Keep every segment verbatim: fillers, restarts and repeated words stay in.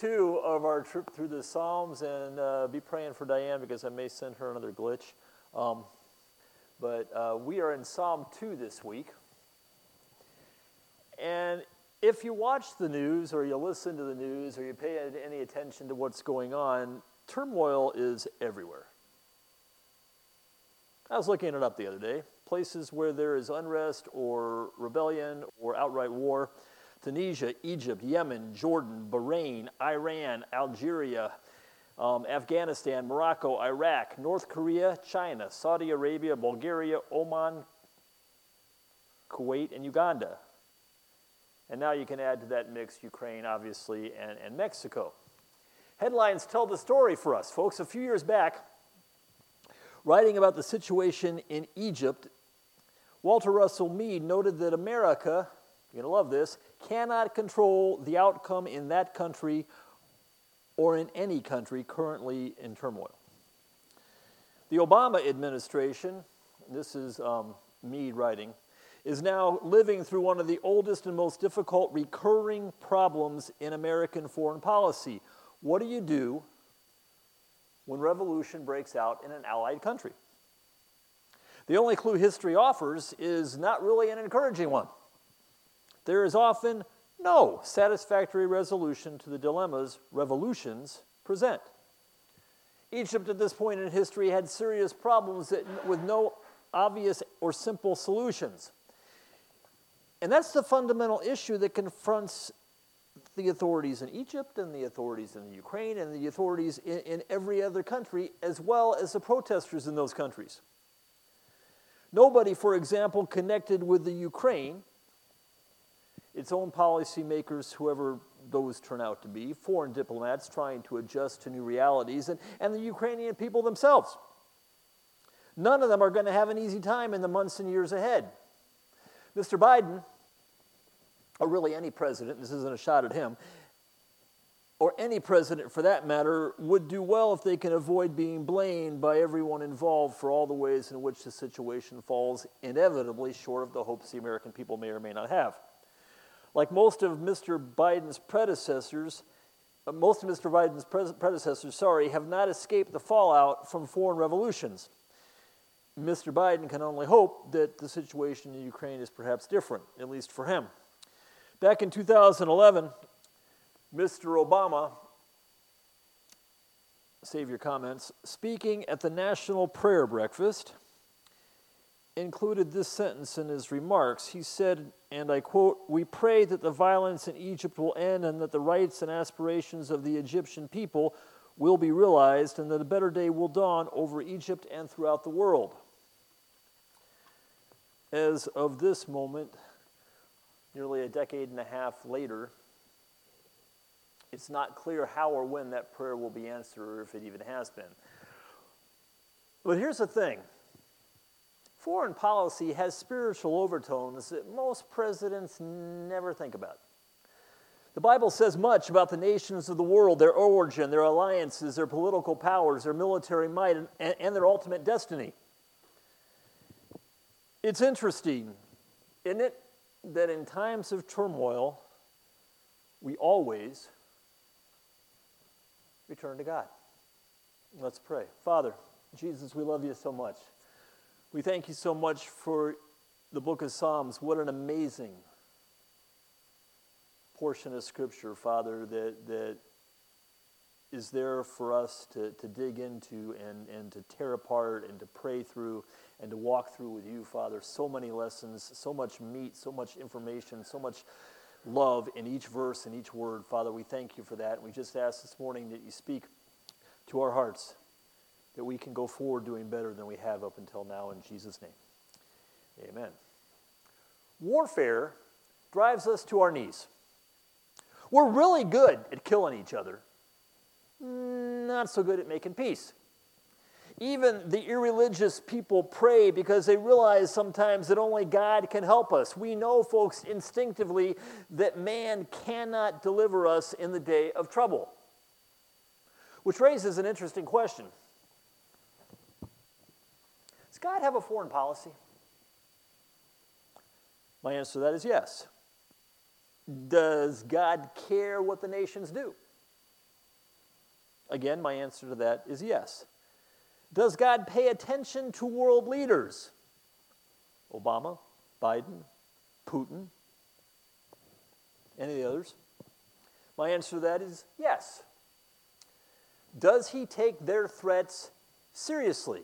two of our trip through the Psalms, and uh, be praying for Diane because I may send her another glitch. Um, but uh, we are in Psalm two this week. And if you watch the news or you listen to the news or you pay any attention to what's going on, turmoil is everywhere. I was looking it up the other day. Places where there is unrest or rebellion or outright war: Tunisia, Egypt, Yemen, Jordan, Bahrain, Iran, Algeria, um, Afghanistan, Morocco, Iraq, North Korea, China, Saudi Arabia, Bulgaria, Oman, Kuwait, and Uganda. And now you can add to that mix Ukraine, obviously, and, and Mexico. Headlines tell the story for us, folks. A few years back, writing about the situation in Egypt, Walter Russell Mead noted that America, you're going to love this, cannot control the outcome in that country or in any country currently in turmoil. The Obama administration, this is um, Mead writing, is now living through one of the oldest and most difficult recurring problems in American foreign policy. What do you do when revolution breaks out in an allied country? The only clue history offers is not really an encouraging one. There is often no satisfactory resolution to the dilemmas revolutions present. Egypt at this point in history had serious problems that, with no obvious or simple solutions. And that's the fundamental issue that confronts the authorities in Egypt and the authorities in the Ukraine and the authorities in, in every other country, as well as the protesters in those countries. Nobody, for example, connected with the Ukraine, its own policymakers, whoever those turn out to be, foreign diplomats trying to adjust to new realities, and, and the Ukrainian people themselves. None of them are going to have an easy time in the months and years ahead. Mister Biden, or really any president, this isn't a shot at him, or any president for that matter, would do well if they can avoid being blamed by everyone involved for all the ways in which the situation falls inevitably short of the hopes the American people may or may not have. Like most of Mister Biden's predecessors, uh, most of Mister Biden's pre- predecessors, sorry, have not escaped the fallout from foreign revolutions. Mister Biden can only hope that the situation in Ukraine is perhaps different, at least for him. Back in two thousand eleven, Mister Obama, save your comments, speaking at the National Prayer Breakfast, included this sentence in his remarks. He said, and I quote, "We pray that the violence in Egypt will end and that the rights and aspirations of the Egyptian people will be realized and that a better day will dawn over Egypt and throughout the world." As of this moment, nearly a decade and a half later, it's not clear how or when that prayer will be answered or if it even has been. But here's the thing. Foreign policy has spiritual overtones that most presidents never think about. The Bible says much about the nations of the world, their origin, their alliances, their political powers, their military might, and, and their ultimate destiny. It's interesting, isn't it, that in times of turmoil, we always return to God. Let's pray. Father, Jesus, we love you so much. We thank you so much for the book of Psalms. What an amazing portion of Scripture, Father, that, that is there for us to, to dig into and, and to tear apart and to pray through and to walk through with you, Father. So many lessons, so much meat, so much information, so much love in each verse and each word. Father, we thank you for that. And we just ask this morning that you speak to our hearts, that we can go forward doing better than we have up until now, in Jesus' name. Amen. Warfare drives us to our knees. We're really good at killing each other, not so good at making peace. Even the irreligious people pray because they realize sometimes that only God can help us. We know, folks, instinctively that man cannot deliver us in the day of trouble. Which raises an interesting question. Does God have a foreign policy? My answer to that is yes. Does God care what the nations do? Again, my answer to that is yes. Does God pay attention to world leaders? Obama, Biden, Putin, any of the others? My answer to that is yes. Does he take their threats seriously?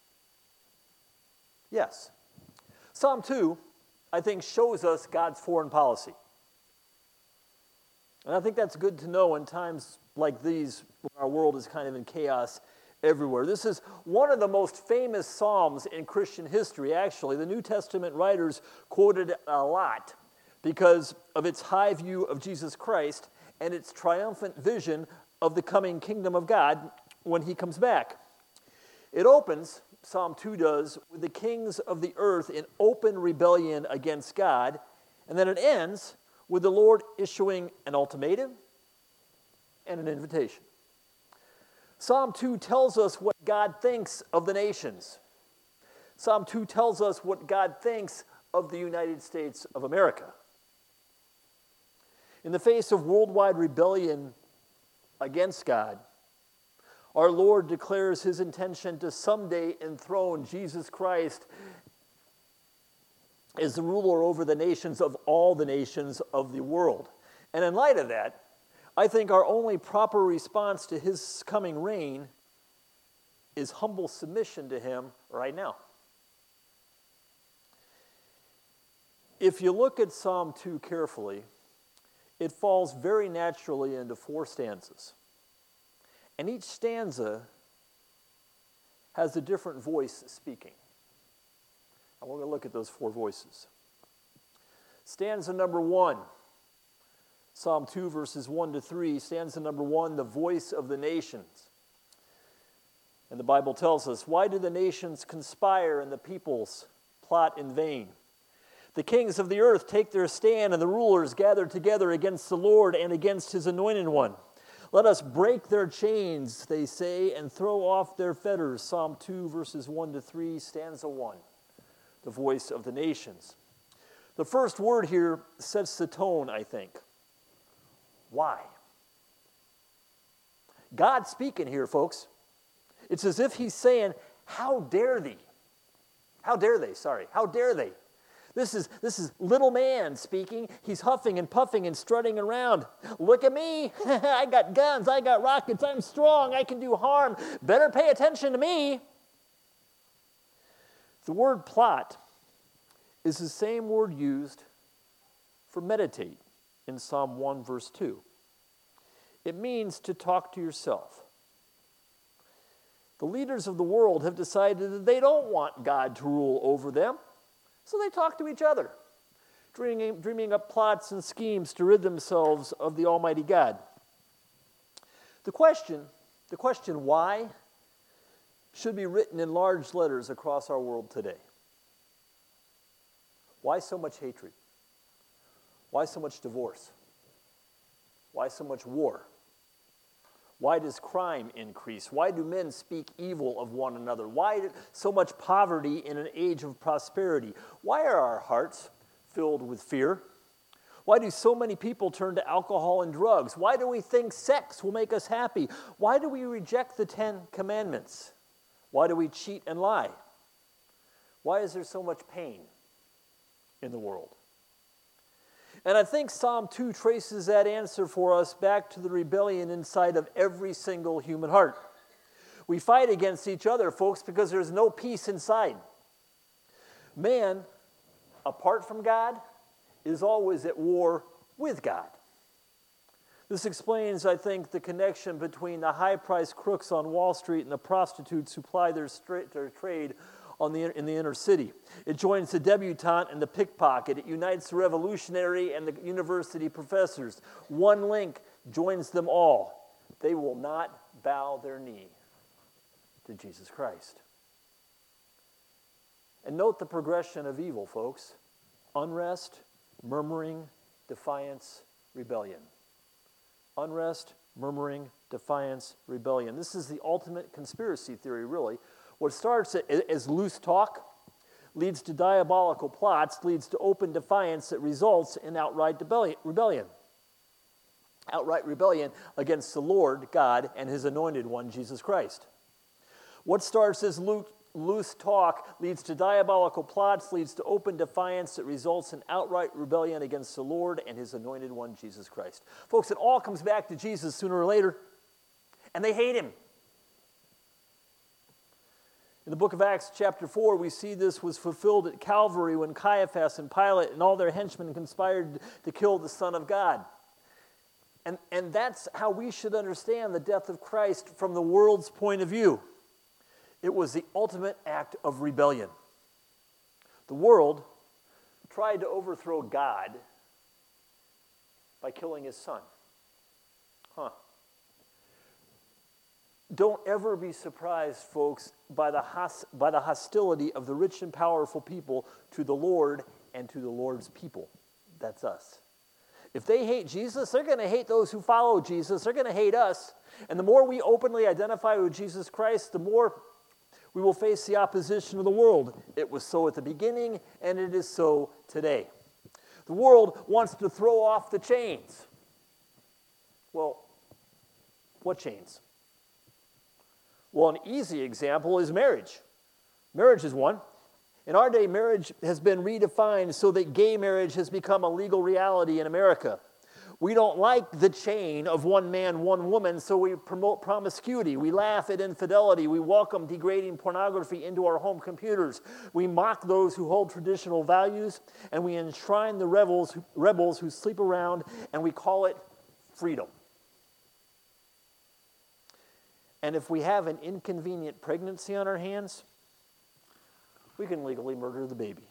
Yes. Psalm two, I think, shows us God's foreign policy. And I think that's good to know in times like these where our world is kind of in chaos everywhere. This is one of the most famous psalms in Christian history, actually. The New Testament writers quoted it a lot because of its high view of Jesus Christ and its triumphant vision of the coming kingdom of God when he comes back. It opens, Psalm two does, with the kings of the earth in open rebellion against God, and then it ends with the Lord issuing an ultimatum and an invitation. Psalm two tells us what God thinks of the nations. Psalm two tells us what God thinks of the United States of America. In the face of worldwide rebellion against God, our Lord declares his intention to someday enthrone Jesus Christ as the ruler over the nations of all the nations of the world. And in light of that, I think our only proper response to his coming reign is humble submission to him right now. If you look at Psalm two carefully, it falls very naturally into four stanzas. And each stanza has a different voice speaking. And we're going to look at those four voices. Stanza number one, Psalm two, verses one to three, stanza number one, the voice of the nations. And the Bible tells us, why do the nations conspire and the peoples plot in vain? The kings of the earth take their stand and the rulers gather together against the Lord and against his anointed one. Let us break their chains, they say, and throw off their fetters. Psalm two, verses one to three, stanza one, the voice of the nations. The first word here sets the tone, I think. Why? God's speaking here, folks. It's as if he's saying, how dare thee? How dare they, sorry, how dare they? This is, this is little man speaking. He's huffing and puffing and strutting around. Look at me. I got guns. I got rockets. I'm strong. I can do harm. Better pay attention to me. The word plot is the same word used for meditate in Psalm one, verse two. It means to talk to yourself. The leaders of the world have decided that they don't want God to rule over them. So they talk to each other, dreaming, dreaming up plots and schemes to rid themselves of the Almighty God. The question, the question why, should be written in large letters across our world today. Why so much hatred? Why so much divorce? Why so much war? Why does crime increase? Why do men speak evil of one another? Why so much poverty in an age of prosperity? Why are our hearts filled with fear? Why do so many people turn to alcohol and drugs? Why do we think sex will make us happy? Why do we reject the Ten Commandments? Why do we cheat and lie? Why is there so much pain in the world? And I think Psalm two traces that answer for us back to the rebellion inside of every single human heart. We fight against each other, folks, because there's no peace inside. Man, apart from God, is always at war with God. This explains, I think, the connection between the high-priced crooks on Wall Street and the prostitutes who ply their, straight, their trade on the, in the inner city. It joins the debutante and the pickpocket. It unites the revolutionary and the university professors. One link joins them all. They will not bow their knee to Jesus Christ. And note the progression of evil, folks. Unrest, murmuring, defiance, rebellion. Unrest, murmuring, defiance, rebellion. This is the ultimate conspiracy theory, really. What starts as loose talk leads to diabolical plots, leads to open defiance that results in outright rebellion. outright rebellion against the Lord God and his anointed one, Jesus Christ. What starts as loose talk leads to diabolical plots, leads to open defiance that results in outright rebellion against the Lord and his anointed one, Jesus Christ. Folks, it all comes back to Jesus sooner or later, and they hate him. In the book of Acts, chapter four, we see this was fulfilled at Calvary when Caiaphas and Pilate and all their henchmen conspired to kill the Son of God. And, and that's how we should understand the death of Christ from the world's point of view. It was the ultimate act of rebellion. The world tried to overthrow God by killing his Son. Huh. Don't ever be surprised, folks, by the, hos- by the hostility of the rich and powerful people to the Lord and to the Lord's people. That's us. If they hate Jesus, they're going to hate those who follow Jesus. They're going to hate us. And the more we openly identify with Jesus Christ, the more we will face the opposition of the world. It was so at the beginning, and it is so today. The world wants to throw off the chains. Well, what chains? Well, an easy example is marriage. Marriage is one. In our day, marriage has been redefined so that gay marriage has become a legal reality in America. We don't like the chain of one man, one woman, so we promote promiscuity. We laugh at infidelity. We welcome degrading pornography into our home computers. We mock those who hold traditional values, and we enshrine the rebels, rebels who sleep around, and we call it freedom. And if we have an inconvenient pregnancy on our hands, we can legally murder the baby.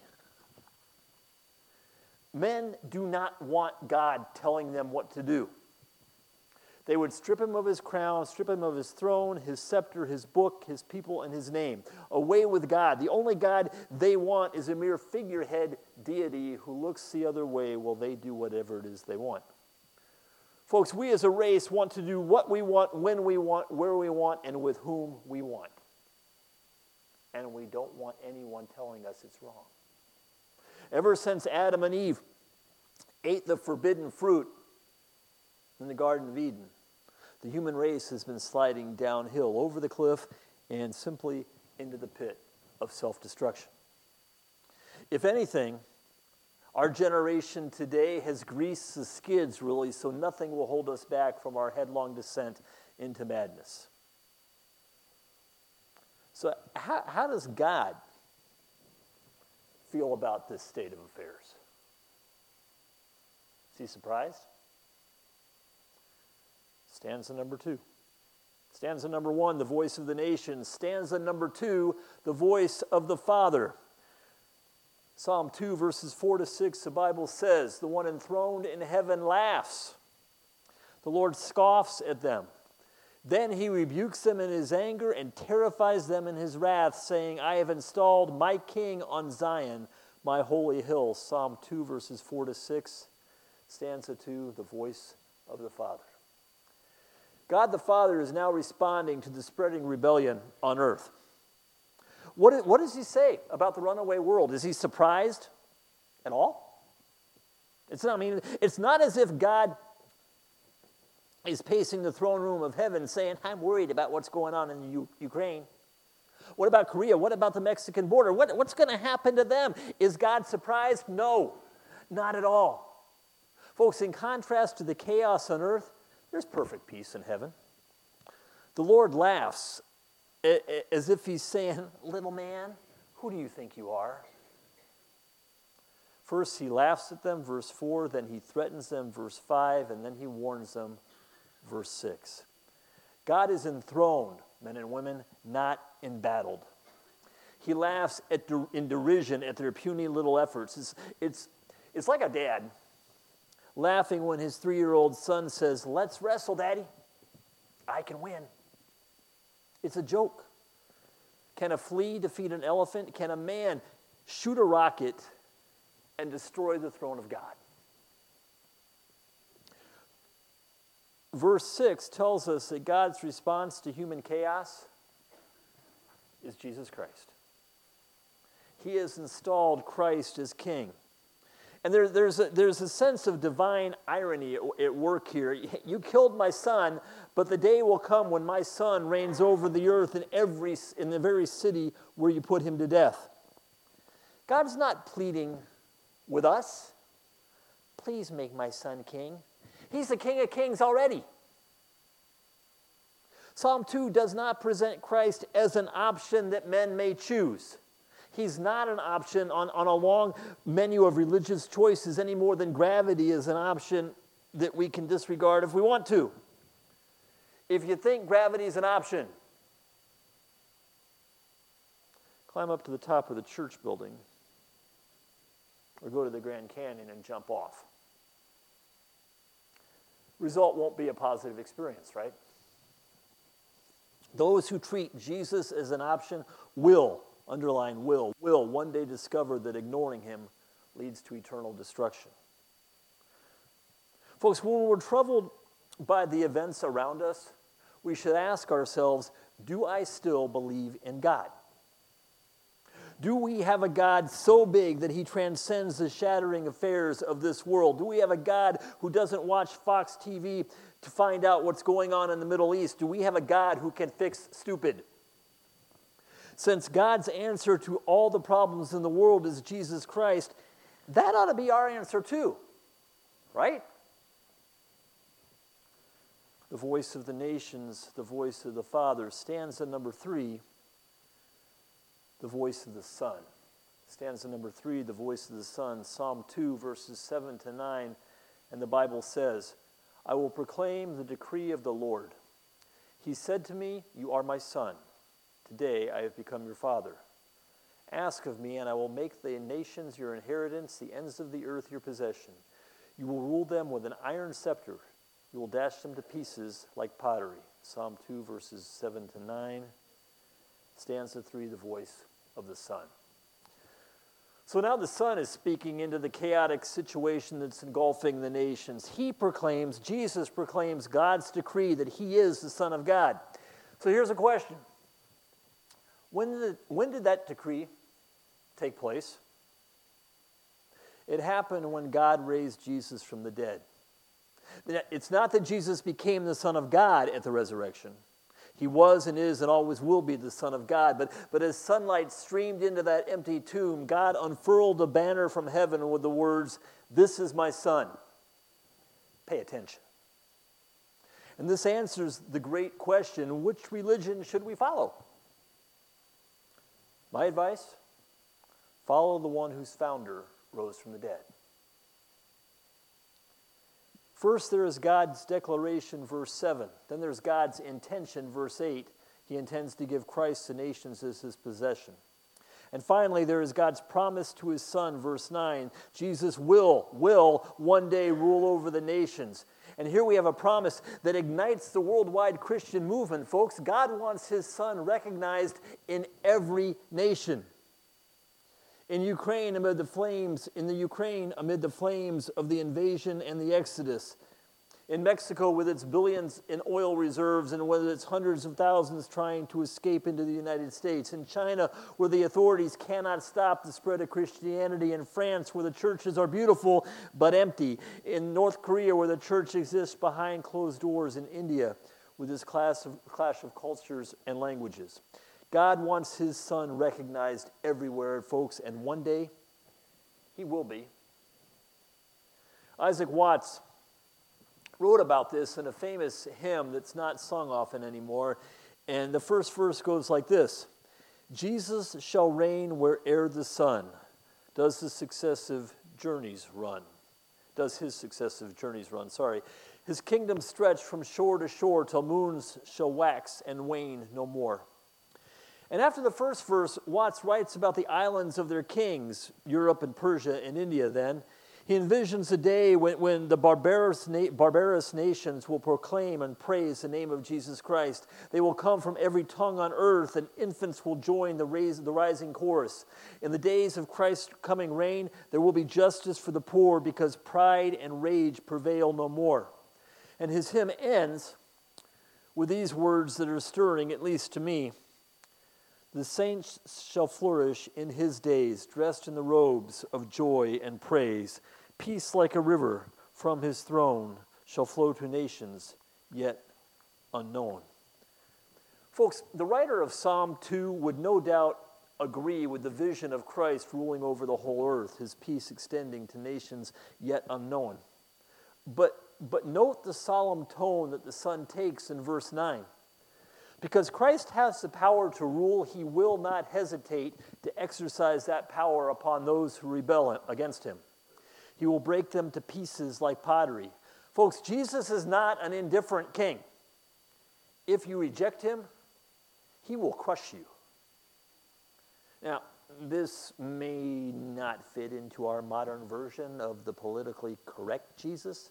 Men do not want God telling them what to do. They would strip him of his crown, strip him of his throne, his scepter, his book, his people, and his name. Away with God. The only God they want is a mere figurehead deity who looks the other way while they do whatever it is they want. Folks, we as a race want to do what we want, when we want, where we want, and with whom we want. And we don't want anyone telling us it's wrong. Ever since Adam and Eve ate the forbidden fruit in the Garden of Eden, the human race has been sliding downhill over the cliff and simply into the pit of self-destruction. If anything, our generation today has greased the skids, really, so nothing will hold us back from our headlong descent into madness. So how, how does God feel about this state of affairs? Is he surprised? Stanza number two. Stanza number one, the voice of the nation. Stanza number two, the voice of the Father. Psalm two, verses four to six, the Bible says, the one enthroned in heaven laughs. The Lord scoffs at them. Then he rebukes them in his anger and terrifies them in his wrath, saying, I have installed my king on Zion, my holy hill. Psalm two, verses four to six, stanza two, the voice of the Father. God the Father is now responding to the spreading rebellion on earth. What, what does he say about the runaway world? Is he surprised at all? It's not, I mean, it's not as if God is pacing the throne room of heaven saying, I'm worried about what's going on in U- Ukraine. What about Korea? What about the Mexican border? What, what's going to happen to them? Is God surprised? No, not at all. Folks, in contrast to the chaos on earth, there's perfect peace in heaven. The Lord laughs as if he's saying, little man, who do you think you are? First he laughs at them, verse four, then he threatens them, verse five, and then he warns them, verse six. God is enthroned, men and women, not embattled. He laughs at der- in derision at their puny little efforts. It's, it's, it's like a dad laughing when his three-year-old son says, let's wrestle, Daddy. I can win. It's a joke. Can a flea defeat an elephant? Can a man shoot a rocket and destroy the throne of God? Verse six tells us that God's response to human chaos is Jesus Christ. He has installed Christ as king. And there, there's, a, there's a sense of divine irony at, at work here. You killed my son, but the day will come when my son reigns over the earth in, every, in the very city where you put him to death. God's not pleading with us. Please make my son king. He's the King of Kings already. Psalm two does not present Christ as an option that men may choose. He's not an option on, on a long menu of religious choices any more than gravity is an option that we can disregard if we want to. If you think gravity is an option, climb up to the top of the church building or go to the Grand Canyon and jump off. Result won't be a positive experience, right? Those who treat Jesus as an option will, underline will, will one day discover that ignoring him leads to eternal destruction. Folks, when we're troubled by the events around us, we should ask ourselves, do I still believe in God? Do we have a God so big that he transcends the shattering affairs of this world? Do we have a God who doesn't watch Fox T V to find out what's going on in the Middle East? Do we have a God who can fix stupid? Since God's answer to all the problems in the world is Jesus Christ, that ought to be our answer too, right? The voice of the nations, the voice of the Father. Stanza number three, the voice of the Son. Stanza number three, the voice of the Son. Psalm two, verses seven to nine, and the Bible says, I will proclaim the decree of the Lord. He said to me, you are my son. Today I have become your father. Ask of me, and I will make the nations your inheritance, the ends of the earth your possession. You will rule them with an iron scepter. You will dash them to pieces like pottery. Psalm two, verses seven to nine. Stanza three, the voice of the Son. So now the Son is speaking into the chaotic situation that's engulfing the nations. He proclaims, Jesus proclaims God's decree that he is the Son of God. So here's a question. When did, when did that decree take place? It happened when God raised Jesus from the dead. It's not that Jesus became the Son of God at the resurrection. He was and is and always will be the Son of God. But, but as sunlight streamed into that empty tomb, God unfurled a banner from heaven with the words, this is my Son. Pay attention. And this answers the great question, which religion should we follow? My advice, follow the one whose founder rose from the dead. First, there is God's declaration, verse seven. Then there's God's intention, verse eight. He intends to give Christ to nations as his possession. And finally, there is God's promise to his Son, verse nine. Jesus will, will one day rule over the nations. And here we have a promise that ignites the worldwide Christian movement, folks. God wants his Son recognized in every nation. In Ukraine, amid the flames, in the Ukraine, amid the flames of the invasion and the Exodus. In Mexico, with its billions in oil reserves and with its hundreds of thousands trying to escape into the United States. In China, where the authorities cannot stop the spread of Christianity. In France, where the churches are beautiful but empty. In North Korea, where the church exists behind closed doors. In India, with this clash of, clash of cultures and languages. God wants his Son recognized everywhere, folks, and one day he will be. Isaac Watts wrote about this in a famous hymn that's not sung often anymore, and the first verse goes like this. Jesus shall reign where'er the sun does the successive journeys run. Does his successive journeys run, sorry. His kingdom stretch from shore to shore till moons shall wax and wane no more. And after the first verse, Watts writes about the islands of their kings, Europe and Persia and India then. He envisions a day when, when the barbarous, na- barbarous nations will proclaim and praise the name of Jesus Christ. They will come from every tongue on earth, and infants will join the, raise, the rising chorus. In the days of Christ's coming reign, there will be justice for the poor because pride and rage prevail no more. And his hymn ends with these words that are stirring, at least to me. The saints shall flourish in his days, dressed in the robes of joy and praise. Peace like a river from his throne shall flow to nations yet unknown. Folks, the writer of Psalm two would no doubt agree with the vision of Christ ruling over the whole earth, his peace extending to nations yet unknown. But, but note the solemn tone that the Son takes in verse nine. Because Christ has the power to rule, he will not hesitate to exercise that power upon those who rebel against him. He will break them to pieces like pottery. Folks, Jesus is not an indifferent king. If you reject him, he will crush you. Now, this may not fit into our modern version of the politically correct Jesus,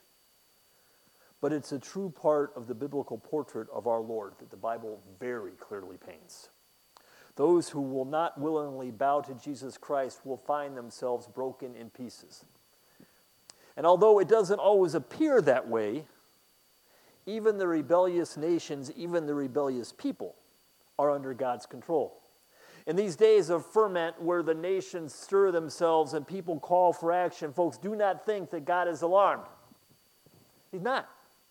but it's a true part of the biblical portrait of our Lord that the Bible very clearly paints. Those who will not willingly bow to Jesus Christ will find themselves broken in pieces. And although it doesn't always appear that way, even the rebellious nations, even the rebellious people, are under God's control. In these days of ferment where the nations stir themselves and people call for action, folks, do not think that God is alarmed. He's not.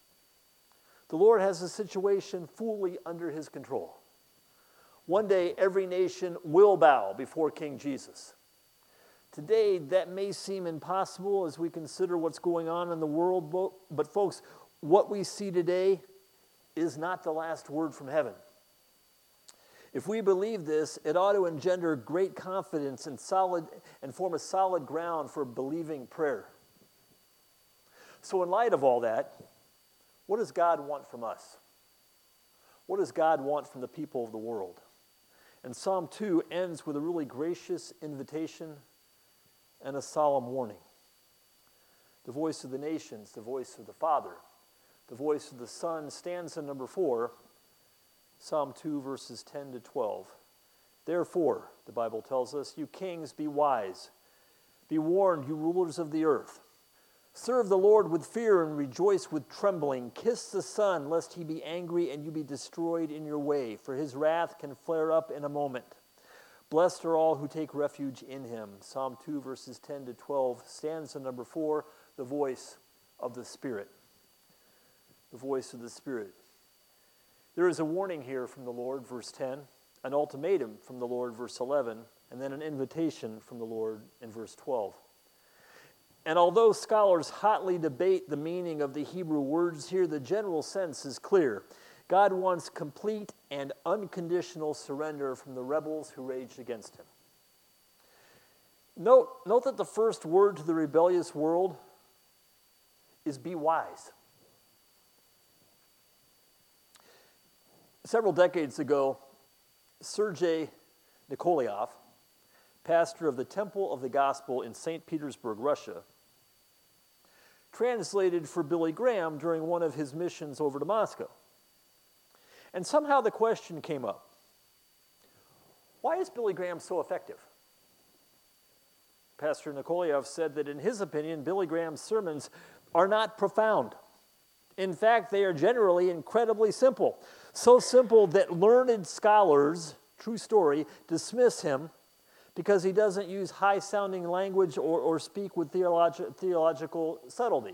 The Lord has the situation fully under his control. One day, every nation will bow before King Jesus. Today, that may seem impossible as we consider what's going on in the world, but folks, what we see today is not the last word from heaven. If we believe this, it ought to engender great confidence and solid and form a solid ground for believing prayer. So in light of all that, what does God want from us? What does God want from the people of the world? And Psalm two ends with a really gracious invitation and a solemn warning. The voice of the nations, the voice of the Father, the voice of the Son, stanza number four, Psalm two, verses ten to twelve. Therefore, the Bible tells us, you kings, be wise. Be warned, you rulers of the earth. Serve the Lord with fear and rejoice with trembling. Kiss the Son, lest he be angry and you be destroyed in your way, for his wrath can flare up in a moment. Blessed are all who take refuge in him. Psalm two, verses ten to twelve, stanza number four, the voice of the Spirit. The voice of the Spirit. There is a warning here from the Lord, verse ten, an ultimatum from the Lord, verse eleven, and then an invitation from the Lord in verse twelve. And although scholars hotly debate the meaning of the Hebrew words here, the general sense is clear. God wants complete and unconditional surrender from the rebels who raged against him. Note, note that the first word to the rebellious world is be wise. Several decades ago, Sergei Nikolaev, pastor of the Temple of the Gospel in Saint Petersburg, Russia, translated for Billy Graham during one of his missions over to Moscow. And somehow the question came up, why is Billy Graham so effective? Pastor Nikolaev said that in his opinion, Billy Graham's sermons are not profound. In fact, they are generally incredibly simple. So simple that learned scholars, true story, dismiss him because he doesn't use high-sounding language or, or speak with theologi- theological subtlety.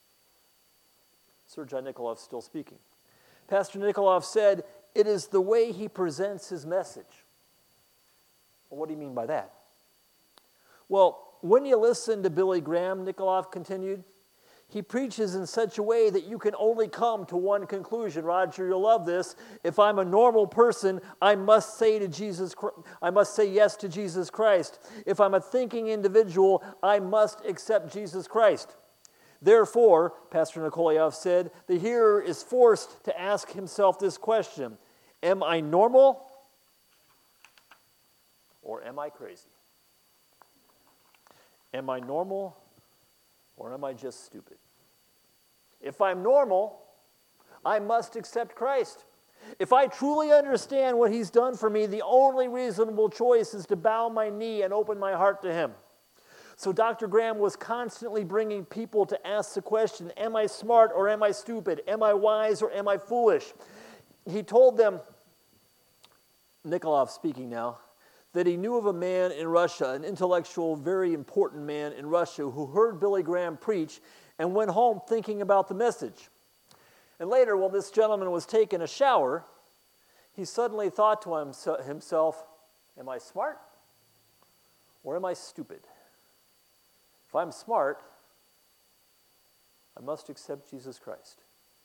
Sergei Nikolaev still speaking. Pastor Nikolaev said, it is the way he presents his message. Well, what do you mean by that? Well, when you listen to Billy Graham, Nikolaev continued, he preaches in such a way that you can only come to one conclusion. Roger, you'll love this. If I'm a normal person, I must say to Jesus, I must say yes to Jesus Christ. If I'm a thinking individual, I must accept Jesus Christ. Therefore, Pastor Nikolaev said, the hearer is forced to ask himself this question: am I normal or am I crazy? Am I normal or am I just stupid? If I'm normal, I must accept Christ. If I truly understand what he's done for me, the only reasonable choice is to bow my knee and open my heart to him. So Doctor Graham was constantly bringing people to ask the question, am I smart or am I stupid? Am I wise or am I foolish? He told them Nikolov speaking now, that he knew of a man in Russia, an intellectual, very important man in Russia, who heard Billy Graham preach and went home thinking about the message. And later, while this gentleman was taking a shower, he suddenly thought to himself, am I smart or am I stupid? If I'm smart, I must accept Jesus Christ.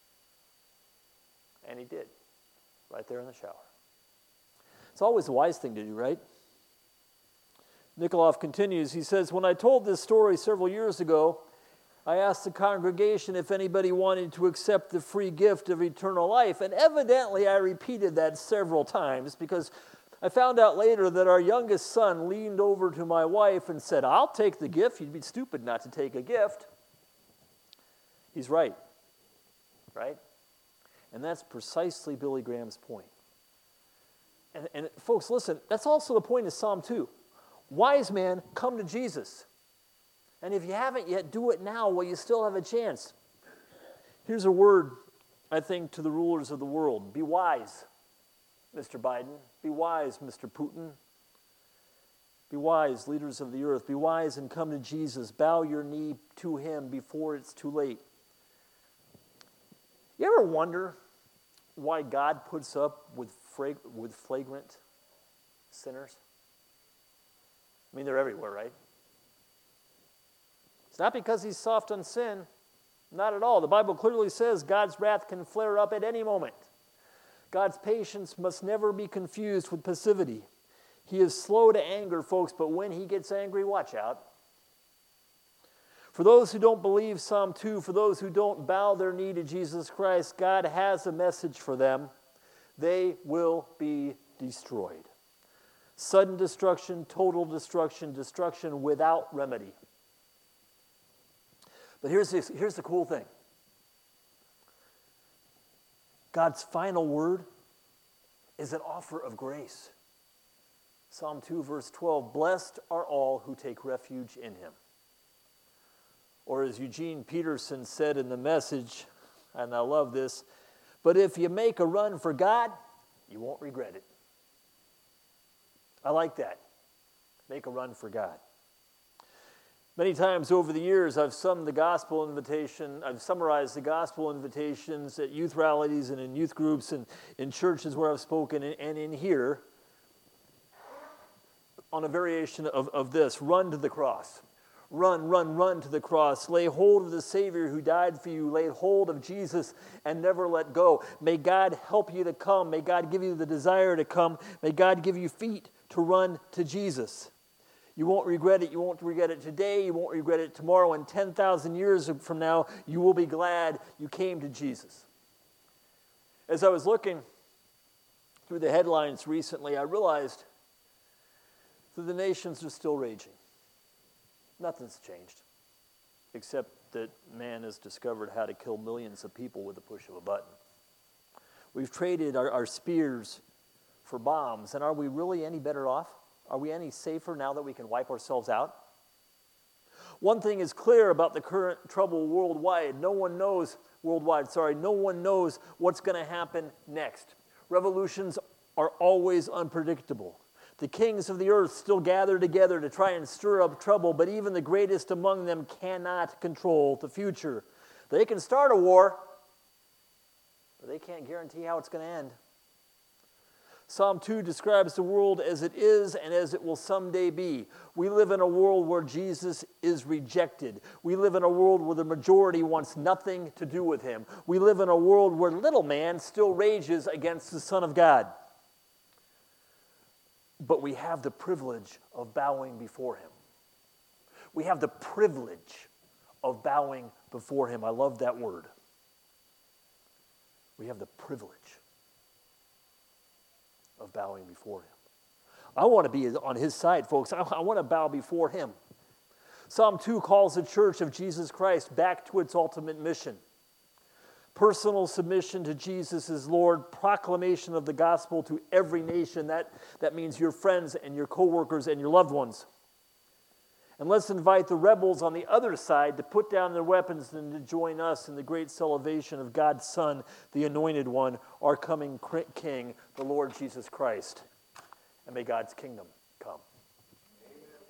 And he did, right there in the shower. It's always a wise thing to do, right? Nikolov continues, he says, when I told this story several years ago, I asked the congregation if anybody wanted to accept the free gift of eternal life, and evidently I repeated that several times because I found out later that our youngest son leaned over to my wife and said, I'll take the gift. You'd be stupid not to take a gift. He's right, right? And that's precisely Billy Graham's point. And, and folks, listen, that's also the point of Psalm two. Wise man, come to Jesus. And if you haven't yet, do it now while you still have a chance. Here's a word, I think, to the rulers of the world. Be wise, Mister Biden. Be wise, Mister Putin. Be wise, leaders of the earth. Be wise and come to Jesus. Bow your knee to him before it's too late. You ever wonder why God puts up with, frag- with flagrant sinners? I mean, they're everywhere, right? It's not because he's soft on sin. Not at all. The Bible clearly says God's wrath can flare up at any moment. God's patience must never be confused with passivity. He is slow to anger, folks, but when he gets angry, watch out. For those who don't believe Psalm two, for those who don't bow their knee to Jesus Christ, God has a message for them. They will be destroyed. Sudden destruction, total destruction, destruction without remedy. But here's the, here's the cool thing. God's final word is an offer of grace. Psalm two, verse twelve, blessed are all who take refuge in him. Or as Eugene Peterson said in the Message, and I love this, but if you make a run for God, you won't regret it. I like that. Make a run for God. Many times over the years, I've summed the gospel invitation, I've summarized the gospel invitations at youth rallies and in youth groups and in churches where I've spoken and in here on a variation of, of this, run to the cross. Run, run, run to the cross. Lay hold of the Savior who died for you. Lay hold of Jesus and never let go. May God help you to come. May God give you the desire to come. May God give you feet to run to Jesus. You won't regret it. You won't regret it today. You won't regret it tomorrow. And ten thousand years from now, you will be glad you came to Jesus. As I was looking through the headlines recently, I realized that the nations are still raging. Nothing's changed, except that man has discovered how to kill millions of people with the push of a button. We've traded our, our spears for bombs, and are we really any better off? Are we any safer now that we can wipe ourselves out? One thing is clear about the current trouble worldwide. No one knows, worldwide, sorry, no one knows what's going to happen next. Revolutions are always unpredictable. The kings of the earth still gather together to try and stir up trouble, but even the greatest among them cannot control the future. They can start a war, but they can't guarantee how it's going to end. Psalm two describes the world as it is and as it will someday be. We live in a world where Jesus is rejected. We live in a world where the majority wants nothing to do with him. We live in a world where little man still rages against the Son of God. But we have the privilege of bowing before him. We have the privilege of bowing before him. I love that word. We have the privilege of bowing before him. I want to be on his side, folks. I, I want to bow before him. Psalm two calls the church of Jesus Christ back to its ultimate mission. Personal submission to Jesus as Lord, proclamation of the gospel to every nation. That, that means your friends and your co-workers and your loved ones. And let's invite the rebels on the other side to put down their weapons and to join us in the great salvation of God's Son, the Anointed One, our coming King, the Lord Jesus Christ. and may God's kingdom